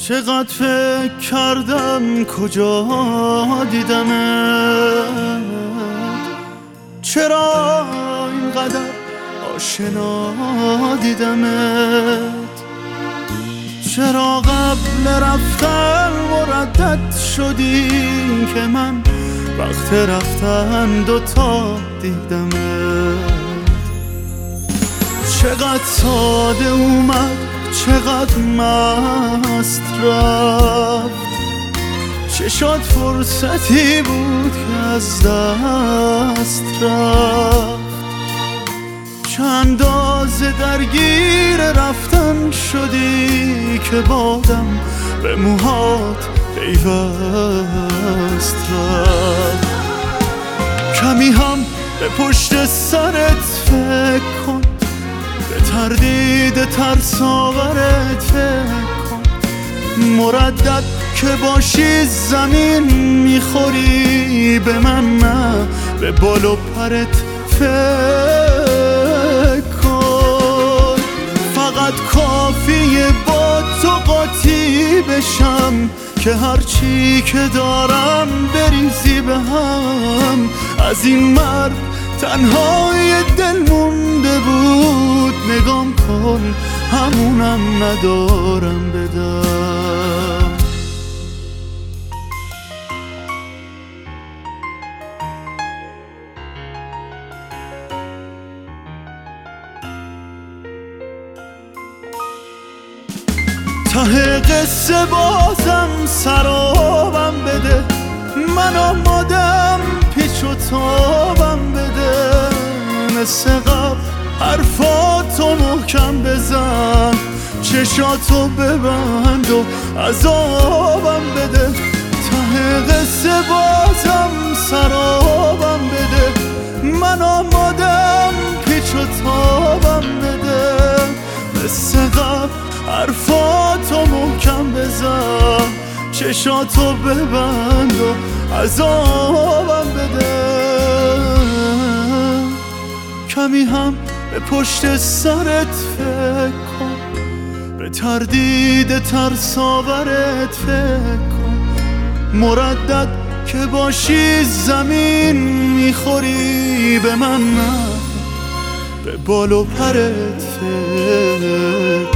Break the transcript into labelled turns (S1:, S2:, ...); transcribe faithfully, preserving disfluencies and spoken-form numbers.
S1: چقدر فکر کردم کجا دیدمت، چرا اینقدر آشنا دیدمت، چرا قبل رفتن مردد شدی که من وقت رفتن دوتا دیدمت. چقدر ساده اومد چقدر مست رفت، چه شد فرصتی بود که از دست رفت، چه اندازه درگیر رفتن شدی که بادم به موهات پیوست رفت. کمی هم به پشت سرت فکر کن، به تردید ترساورت فکر کن، مردد که باشی زمین میخوری، به من نه به بال و پرت فکر کن. فقط کافیه با تو قاطی بشم که هرچی که دارم بریزی به هم. از این مرد تنهای دل مونده بود، نگام کن همونم ندارم بدم. ته قصه بازم سرابم بده، من آمادم پیچ و تابم بده، مثل قبل حرفاتو محکم بزن، چشاتو ببند و عذابم بده. ته قصه بازم سرابم بده، من آمادم پیچ و تابم بده، مثل قبل حرفاتو محکم بزن، چشاتو ببند و عذابم بده. کمی هم به پشت سرت فکر کن، به تردید ترساورت فکر کن، مردد که باشی زمین میخوری، به من نه به بال و پرت فکر